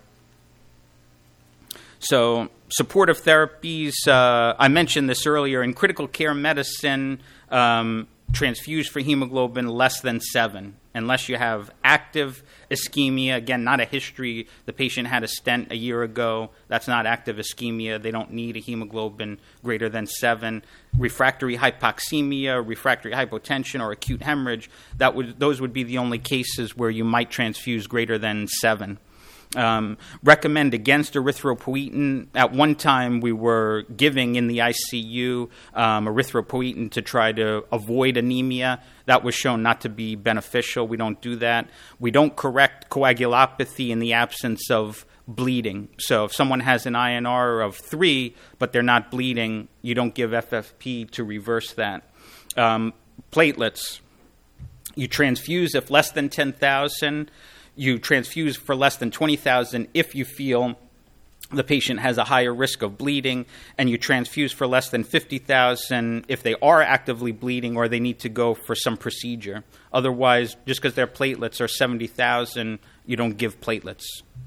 Speaker 2: So supportive therapies, uh, I mentioned this earlier. In critical care medicine, um, transfused for hemoglobin less than seven. Unless you have active ischemia, again, not a history, the patient had a stent a year ago, that's not active ischemia, they don't need a hemoglobin greater than seven. Refractory hypoxemia, refractory hypotension, or acute hemorrhage, that would those would be the only cases where you might transfuse greater than seven. Um, recommend against erythropoietin. At one time, we were giving in the I C U um, erythropoietin to try to avoid anemia. That was shown not to be beneficial. We don't do that. We don't correct coagulopathy in the absence of bleeding. So if someone has an I N R of three, but they're not bleeding, you don't give F F P to reverse that. Um, platelets. You transfuse if less than ten thousand. You transfuse for less than twenty thousand if you feel the patient has a higher risk of bleeding, and you transfuse for less than fifty thousand if they are actively bleeding or they need to go for some procedure. Otherwise, just because their platelets are seventy thousand, you don't give platelets.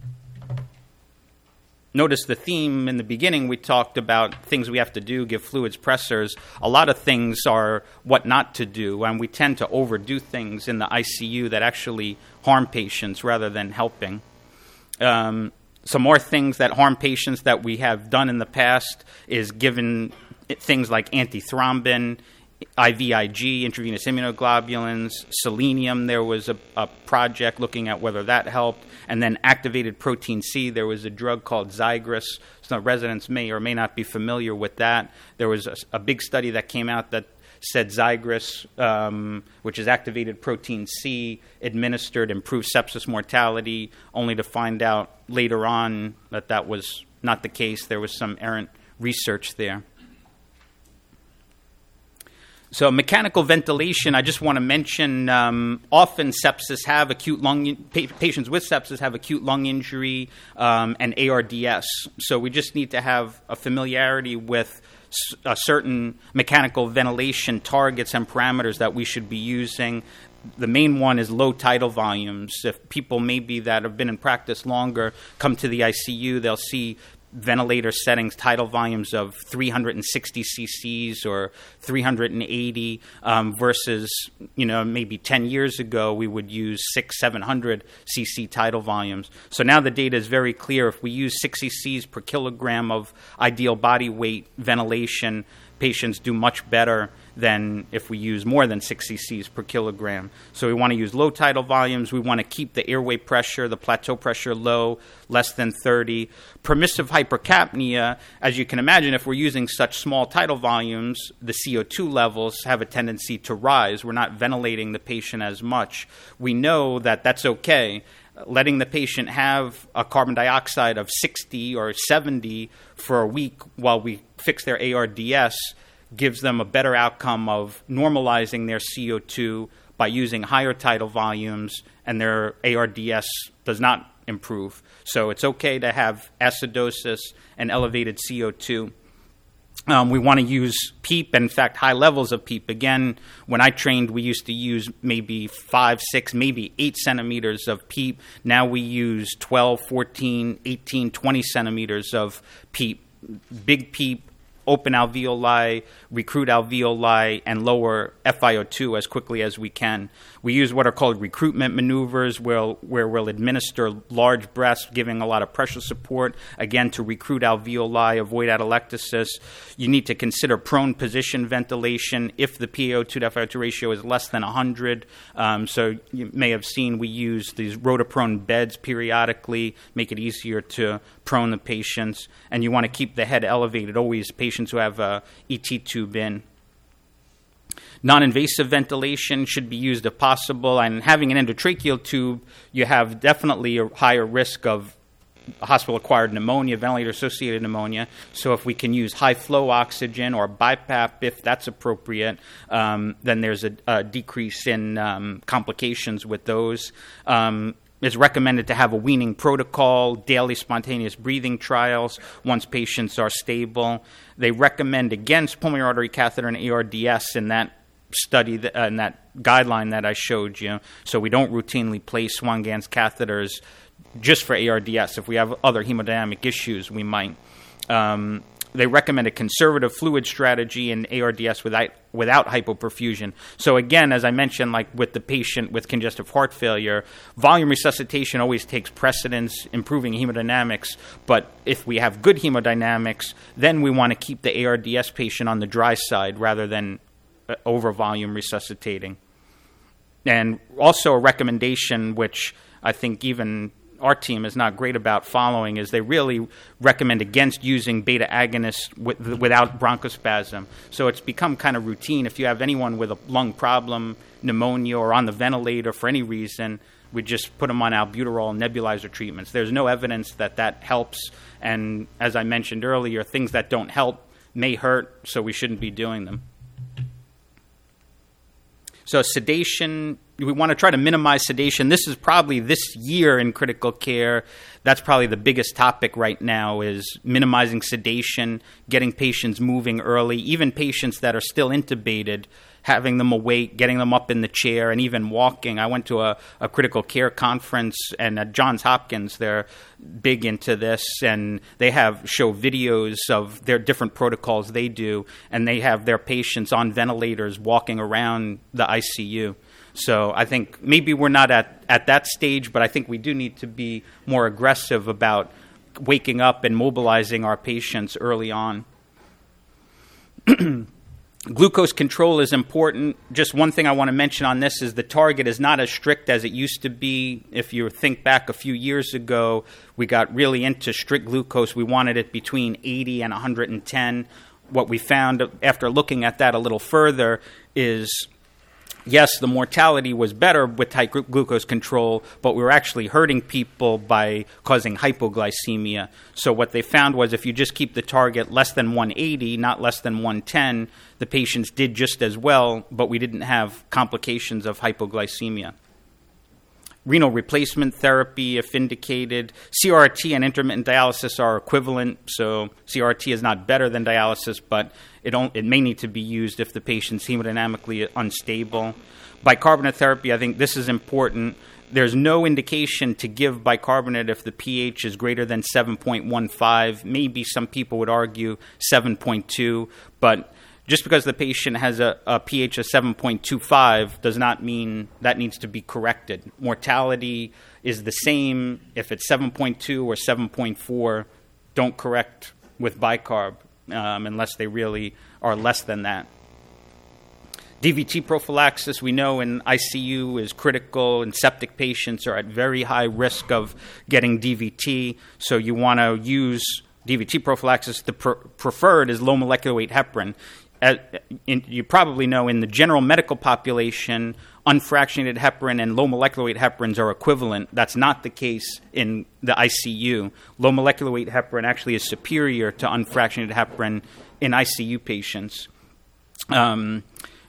Speaker 2: Notice the theme in the beginning, we talked about things we have to do, give fluids, pressors. A lot of things are what not to do, and we tend to overdo things in the I C U that actually harm patients rather than helping. Um, some more things that harm patients that we have done in the past is given things like antithrombin, I V I G, intravenous immunoglobulins, selenium. There was a, a project looking at whether that helped. And then activated protein C, there was a drug called Zygris. Some residents may or may not be familiar with that. There was a, a big study that came out that said Zygris, um, which is activated protein C, administered improved sepsis mortality, only to find out later on that that was not the case. There was some errant research there. So mechanical ventilation, I just want to mention, um, often sepsis have acute lung, pa- patients with sepsis have acute lung injury um, and A R D S. So we just need to have a familiarity with s- a certain mechanical ventilation targets and parameters that we should be using. The main one is low tidal volumes. If people maybe that have been in practice longer come to the I C U, they'll see ventilator settings, tidal volumes of three hundred sixty cc's or three hundred eighty um, versus, you know, maybe ten years ago we would use six, seven hundred cc tidal volumes. So now the data is very clear. If we use six cc's per kilogram of ideal body weight ventilation, patients do much better than if we use more than six cc's per kilogram. So we want to use low tidal volumes. We want to keep the airway pressure, the plateau pressure low, less than thirty. Permissive hypercapnia, as you can imagine, if we're using such small tidal volumes, the C O two levels have a tendency to rise. We're not ventilating the patient as much. We know that that's okay. Letting the patient have a carbon dioxide of sixty or seventy for a week while we fix their A R D S gives them a better outcome of normalizing their C O two by using higher tidal volumes, and their A R D S does not improve. So it's okay to have acidosis and elevated C O two. Um, we want to use PEEP, in fact, high levels of PEEP. Again, when I trained, we used to use maybe five, six, maybe eight centimeters of PEEP. Now we use twelve, fourteen, eighteen, twenty centimeters of PEEP. Big PEEP, open alveoli, recruit alveoli, and lower F i O two as quickly as we can. We use what are called recruitment maneuvers, where, where we'll administer large breaths, giving a lot of pressure support, again, to recruit alveoli, avoid atelectasis. You need to consider prone position ventilation if the P a O two to F i O two ratio is less than one hundred. Um, so you may have seen we use these rotoprone beds periodically, make it easier to prone the patients. And you want to keep the head elevated, always patients who have a E T tube in. Non-invasive ventilation should be used if possible, and having an endotracheal tube, you have definitely a higher risk of hospital-acquired pneumonia, ventilator-associated pneumonia. So if we can use high-flow oxygen or BiPAP, if that's appropriate, um, then there's a, a decrease in um, complications with those. Um, It's recommended to have a weaning protocol, daily spontaneous breathing trials once patients are stable. They recommend against pulmonary artery catheter and A R D S in that study, that, uh, in that guideline that I showed you. So we don't routinely place Swan-Ganz catheters just for A R D S. If we have other hemodynamic issues, we might. Um, They recommend a conservative fluid strategy in A R D S without without hypoperfusion. So again, as I mentioned, like with the patient with congestive heart failure, volume resuscitation always takes precedence, improving hemodynamics. But if we have good hemodynamics, then we want to keep the A R D S patient on the dry side rather than uh, over volume resuscitating. And also a recommendation, which I think even our team is not great about following, is they really recommend against using beta agonists with, without bronchospasm. So it's become kind of routine. If you have anyone with a lung problem, pneumonia, or on the ventilator for any reason, we just put them on albuterol nebulizer treatments. There's no evidence that that helps. And as I mentioned earlier, things that don't help may hurt, so we shouldn't be doing them. So sedation, we want to try to minimize sedation. This is probably this year in critical care, that's probably the biggest topic right now, is minimizing sedation, getting patients moving early, even patients that are still intubated, having them awake, getting them up in the chair, and even walking. I went to a, a critical care conference, and at Johns Hopkins, they're big into this, and they have show videos of their different protocols they do, and they have their patients on ventilators walking around the I C U. So I think maybe we're not at, at that stage, but I think we do need to be more aggressive about waking up and mobilizing our patients early on. Glucose control is important. Just one thing I want to mention on this is the target is not as strict as it used to be. If you think back a few years ago, we got really into strict glucose. We wanted it between eighty and one hundred ten. What we found after looking at that a little further is yes, the mortality was better with tight glu- glucose control, but we were actually hurting people by causing hypoglycemia. So what they found was if you just keep the target less than one eighty, not less than one ten, the patients did just as well, but we didn't have complications of hypoglycemia. Renal replacement therapy, if indicated. C R T and intermittent dialysis are equivalent, so C R T is not better than dialysis, but it, don't, it may need to be used if the patient's hemodynamically unstable. Bicarbonate therapy, I think this is important. There's no indication to give bicarbonate if the pH is greater than seven point one five. Maybe some people would argue seven point two, but just because the patient has a, a pH of seven point two five does not mean that needs to be corrected. Mortality is the same if it's seven point two or seven point four. Don't correct with bicarb um, unless they really are less than that. D V T prophylaxis, we know in I C U is critical, and septic patients are at very high risk of getting D V T, so you want to use D V T prophylaxis. The pr- preferred is low molecular weight heparin. As, in, you probably know in the general medical population, unfractionated heparin and low molecular weight heparins are equivalent. That's not the case in the I C U. Low molecular weight heparin actually is superior to unfractionated heparin in I C U patients. Um,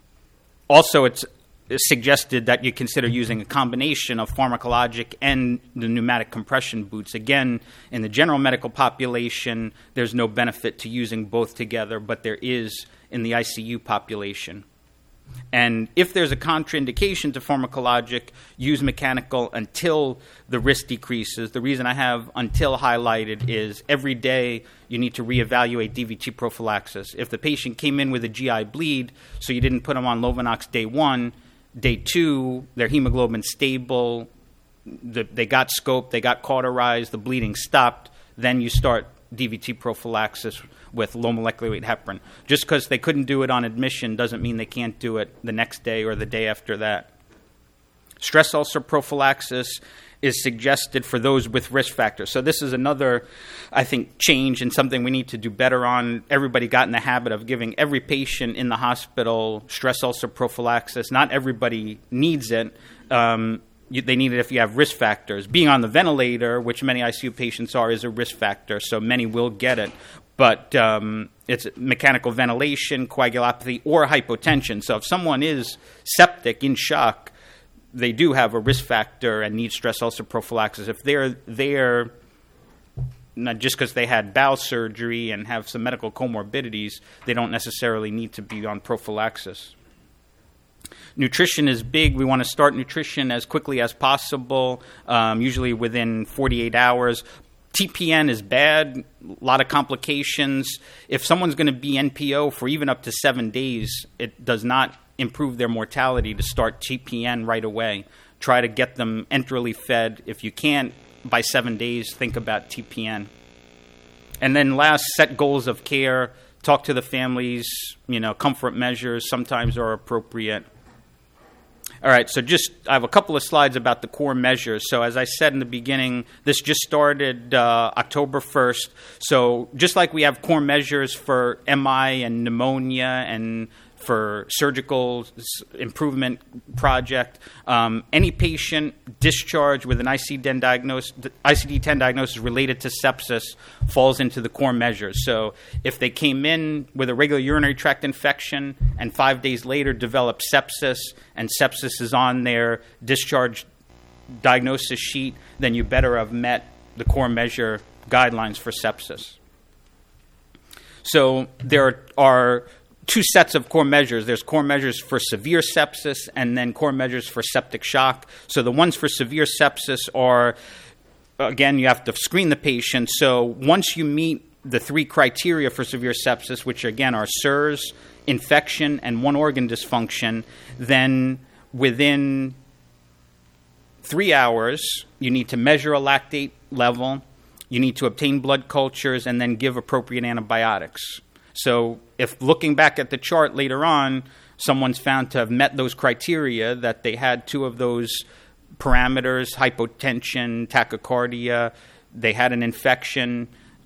Speaker 2: also, it's suggested that you consider using a combination of pharmacologic and the pneumatic compression boots. Again, in the general medical population, there's no benefit to using both together, but there is in the I C U population. And if there's a contraindication to pharmacologic, use mechanical until the risk decreases. The reason I have until highlighted is every day you need to reevaluate D V T prophylaxis. If the patient came in with a G I bleed, so you didn't put them on Lovenox day one, day two, their hemoglobin's stable, the, they got scoped, they got cauterized, the bleeding stopped, then you start D V T prophylaxis with low molecular weight heparin. Just because they couldn't do it on admission doesn't mean they can't do it the next day or the day after that. Stress ulcer prophylaxis is suggested for those with risk factors. So this is another, I think, change and something we need to do better on. Everybody got in the habit of giving every patient in the hospital stress ulcer prophylaxis. Not everybody needs it. Um, You, they need it if you have risk factors. Being on the ventilator, which many I C U patients are, is a risk factor, so many will get it. But um, it's mechanical ventilation, coagulopathy, or hypotension. So if someone is septic, in shock, they do have a risk factor and need stress ulcer prophylaxis. If they're there, not just because they had bowel surgery and have some medical comorbidities, they don't necessarily need to be on prophylaxis. Nutrition is big. We want to start nutrition as quickly as possible, um, usually within forty-eight hours. T P N is bad, a lot of complications. If someone's going to be N P O for even up to seven days, it does not improve their mortality to start T P N right away. Try to get them enterally fed. If you can't, by seven days, think about T P N. And then last, set goals of care. Talk to the families. You know, comfort measures sometimes are appropriate. All right, so just I have a couple of slides about the core measures. So as I said in the beginning, this just started uh, October first. So just like we have core measures for M I and pneumonia and for surgical improvement project, um, any patient discharged with an I C D ten diagnosis, I C D ten diagnosis related to sepsis falls into the core measures. So if they came in with a regular urinary tract infection and five days later developed sepsis, and sepsis is on their discharge diagnosis sheet, then you better have met the core measure guidelines for sepsis. So there are two sets of core measures. There's core measures for severe sepsis and then core measures for septic shock. So the ones for severe sepsis are, again, you have to screen the patient. So once you meet the three criteria for severe sepsis, which again are S I R S, infection, and one organ dysfunction, then within three hours, you need to measure a lactate level, you need to obtain blood cultures, and then give appropriate antibiotics. So if looking back at the chart later on, someone's found to have met those criteria, that they had two of those parameters, hypotension, tachycardia, they had an infection,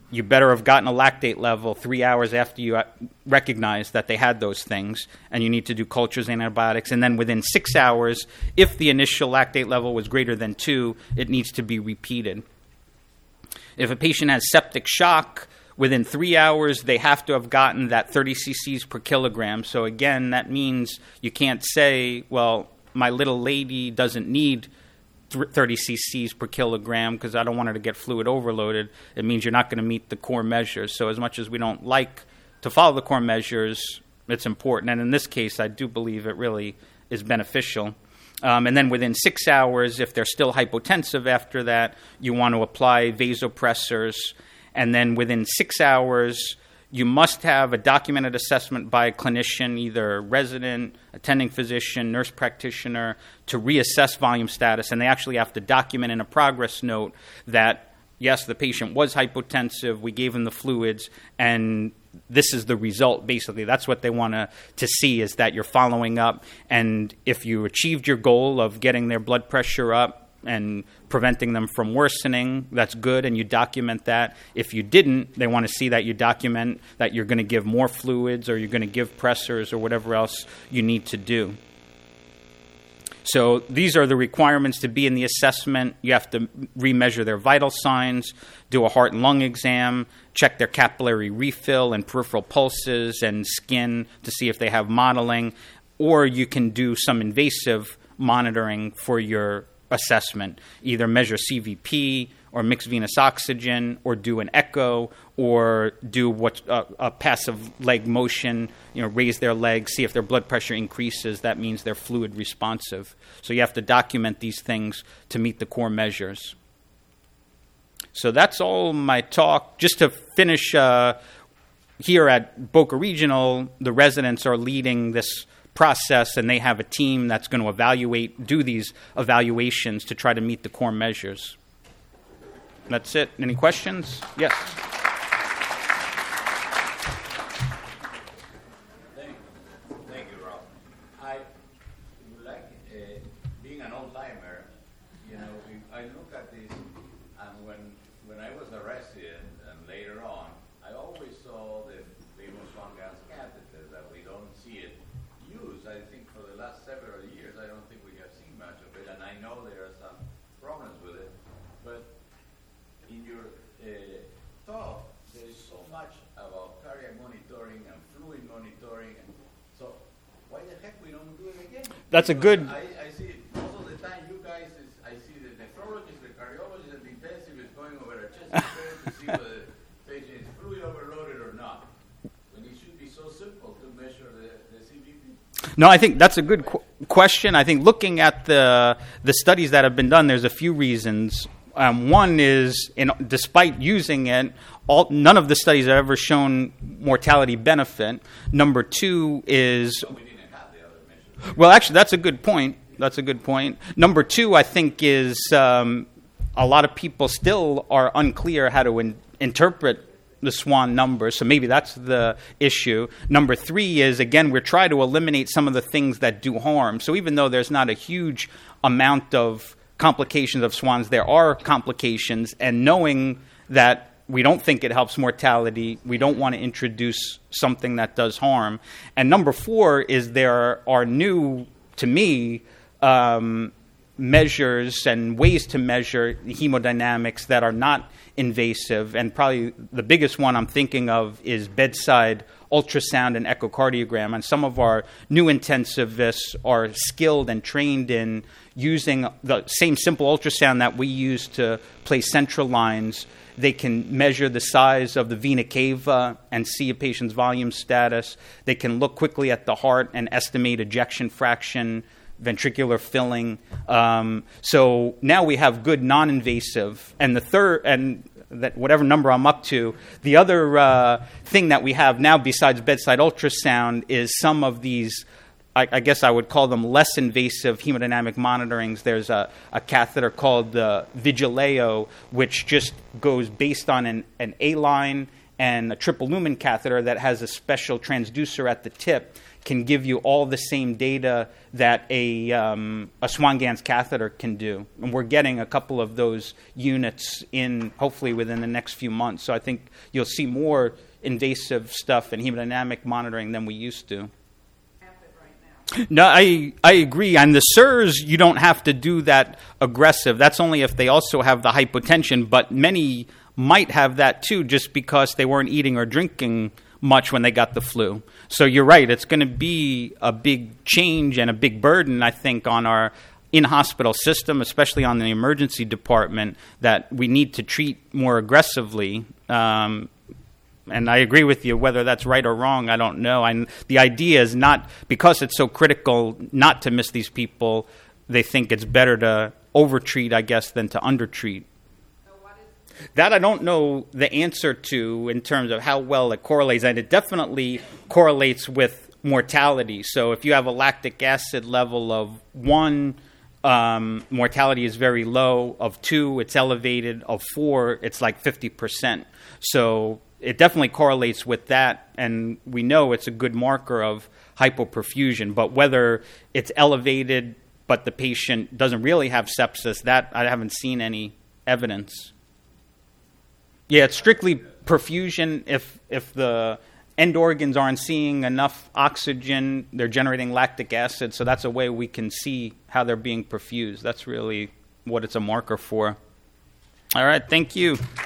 Speaker 2: you better have gotten a lactate level three hours after you recognize that they had those things, and you need to do cultures and antibiotics. And then within six hours, if the initial lactate level was greater than two, it needs to be repeated. If a patient has septic shock, within three hours, they have to have gotten that thirty cc's per kilogram. So again, that means you can't say, well, my little lady doesn't need thirty cc's per kilogram because I don't want her to get fluid overloaded. It means you're not going to meet the core measures. So as much as we don't like to follow the core measures, it's important. And in this case, I do believe it really is beneficial. Um, and then within six hours, if they're still hypotensive after that, you want to apply vasopressors. And then within six hours, you must have a documented assessment by a clinician, either resident, attending physician, nurse practitioner, to reassess volume status. And they actually have to document in a progress note that, yes, the patient was hypotensive, we gave him the fluids, and this is the result, basically. That's what they want to to see, is that you're following up. And if you achieved your goal of getting their blood pressure up and preventing them from worsening, that's good, and you document that. If you didn't, they want to see that you document that you're going to give more fluids or you're going to give pressors or whatever else you need to do. So these are the requirements to be in the assessment. You have to remeasure their vital signs, do a heart and lung exam, check their capillary refill and peripheral pulses and skin to see if they have mottling, or you can do some invasive monitoring for your assessment, either measure C V P or mixed venous oxygen, or do an echo, or do what uh, a passive leg motion, you know, raise their legs, see if their blood pressure increases. That means they're fluid responsive. So you have to document these things to meet the core measures. So that's all my talk. Just to finish, uh, here at Boca Regional, the residents are leading this process, and they have a team that's going to evaluate, do these evaluations to try to meet the core measures. That's it. Any questions? Yes.
Speaker 3: Thank, thank you, Rob. I would like, uh, being an old-timer, you know, we, I look at this, and when when I was a resident and later on, I always saw the famous Swan gas catheter that we don't see it used. I think for the last several years, I don't think we have seen much of it, and I know there are some problems with it, but in your uh, talk, there is so much about cardiac monitoring and fluid monitoring, and so why the heck we don't do it again?
Speaker 2: That's a good.
Speaker 3: I, I see most of the time you guys, is, I see the nephrologist, the cardiologist, and the intensivist going over a chest X-ray to see whether the patient is fluid overloaded or not. When it should be so simple to measure the, the C V P.
Speaker 2: No, I think that's a good qu- question. I think looking at the the studies that have been done, there's a few reasons. Um, one is, in, despite using it, all, none of the studies have ever shown mortality benefit. Number two is,
Speaker 3: So we didn't have the other measures.
Speaker 2: well, actually, that's a good point. That's a good point. Number two, I think, is um, a lot of people still are unclear how to in, interpret the SWAN numbers, so maybe that's the issue. Number three is, again, we're trying to eliminate some of the things that do harm. So even though there's not a huge amount of complications of SWANs, there are complications, and knowing that we don't think it helps mortality, we don't want to introduce something that does harm. And number four is there are new, to me, um, measures and ways to measure hemodynamics that are not invasive, and probably the biggest one I'm thinking of is bedside ultrasound and echocardiogram. And some of our new intensivists are skilled and trained in using the same simple ultrasound that we use to place central lines. They can measure the size of the vena cava and see a patient's volume status. They can look quickly at the heart and estimate ejection fraction, ventricular filling. Um, so now we have good non-invasive. And the third, and that whatever number I'm up to, the other uh, thing that we have now besides bedside ultrasound is some of these, I, I guess I would call them less invasive hemodynamic monitorings. There's a, a catheter called the Vigileo, which just goes based on an, an A-line and a triple lumen catheter that has a special transducer at the tip can give you all the same data that a, um, a Swan-Ganz catheter can do. And we're getting a couple of those units in, hopefully within the next few months. So I think you'll see more invasive stuff in hemodynamic monitoring than we used to. No, I I agree. On the S I Rs, you don't have to do that aggressive. That's only if they also have the hypotension, but many might have that too just because they weren't eating or drinking much when they got the flu. So you're right. It's going to be a big change and a big burden, I think, on our in-hospital system, especially on the emergency department, that we need to treat more aggressively. Um And I agree with you. Whether that's right or wrong, I don't know. And the idea is not, because it's so critical not to miss these people, they think it's better to overtreat, I guess, than to undertreat. So what is- that I don't know the answer to in terms of how well it correlates. And it definitely correlates with mortality. So if you have a lactic acid level of one, um, mortality is very low. Of two, it's elevated. Of four, it's like fifty percent. So it definitely correlates with that, and we know it's a good marker of hypoperfusion. But whether it's elevated but the patient doesn't really have sepsis, that I haven't seen any evidence. Yeah, it's strictly perfusion. If if the end organs aren't seeing enough oxygen, they're generating lactic acid, so that's a way we can see how they're being perfused. That's really what it's a marker for. All right, thank you.